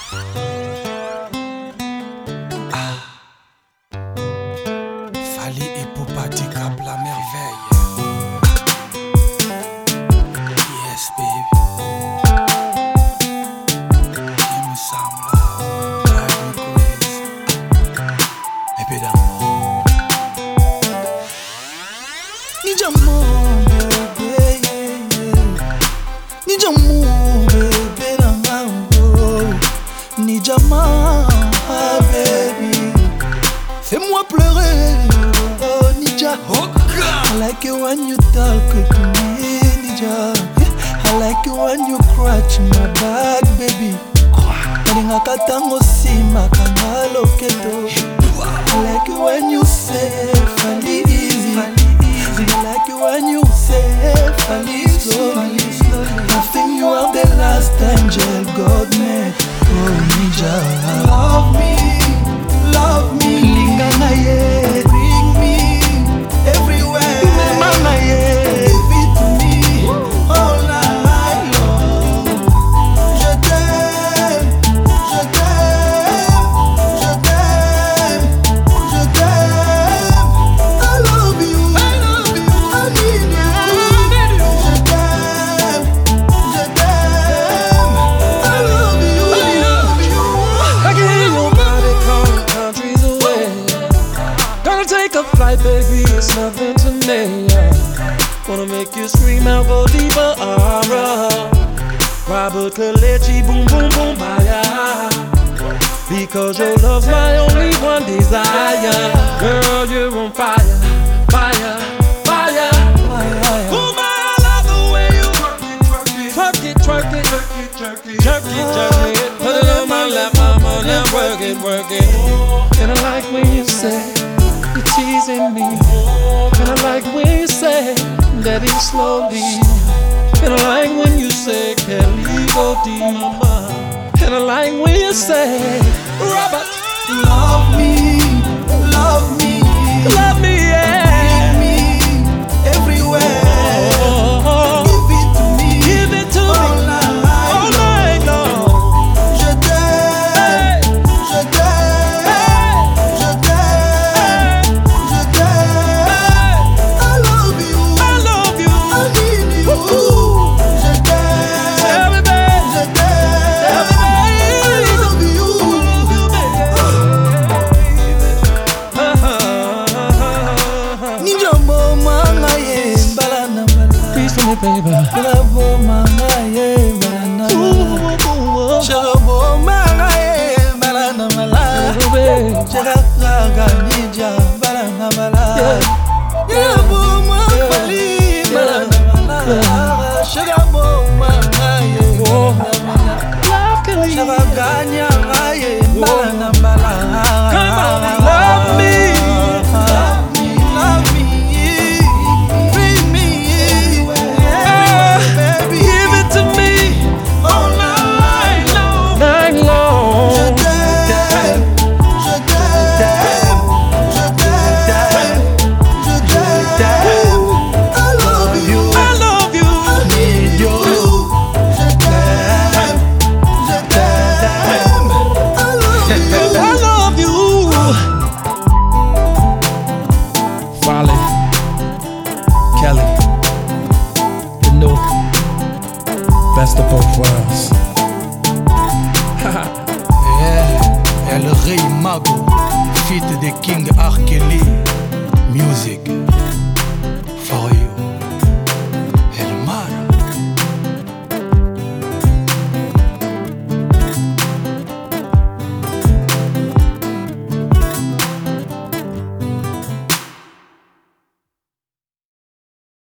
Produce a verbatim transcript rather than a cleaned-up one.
Fally Ipupa Cap la merveille. Yes baby. Give me some love, drive me crazy. Baby d'amour. Need your mom, baby. Need your mom, baby. Need your mom, baby. Fais-moi pleurer, oh Nija. Oh I like it when you talk to me, Nija. I like it when you scratch my back, baby. Kalinga katango sima kanga loketo. I like it when you say Fally easy. I like it when you say Fally slowly. I think you are the last angel God made. Oh Nija, love me, love me. Lingana ye, bring me everywhere. Mama ye, give it to me all night long. Je t'aime, je t'aime, je t'aime, je t'aime. I love you, I love you, I need you. Je t'aime, je t'aime. I love you, I love you. I can hear your body calling countries away. Gonna take a flight, baby, it's nothing to me. Wanna make you scream out, go deeper, aura. Robert Kalechi, boom, boom, boom, baya. Because your love's my only one desire. Girl, you're on fire, fire, fire. Oh my, I love the way you twerk it, twerk it, twerk it, jerk it, jerk it, jerk it. Put it on my lap, I'm on there, work it, work it. And I like when you say you're teasing me. And I like when you say that it's slowly. And I like when you say Kelly go deep, mama. And I like when you say Robert, Love me, love me, love me, yeah. give me everywhere. Oh, Give it to me, give it to all me night all long. night long. Je t'aime, je t'aime, je t'aime, je t'aime. I love you, I love you. I need you. Je t'aime, Tell me, babe. je t'aime. I love you. Ninja mama ye mbala na mbala. Please for me, baby. Bravo mama ye mbala na mbala. Chego mama ye mbala na mbala. Oh, babe. Chega gaga ninja mbala na mbala. Yeah, mama Fally mbala na mbala. Chega mama ye mbala na mbala. Love can leave. Chega ganya ye mbala na mbala. Come on, love me. Love me, love me, bring me everywhere, baby. Give it to me All night long. night Je long. t'aime, je t'aime, je t'aime, je t'aime. I love you, I love you. I need you. Je t'aime, je t'aime. I love you. I love you. Fally, Kelly, you know, best of both worlds. Yeah, El Rey Mago, feat de King Arthur.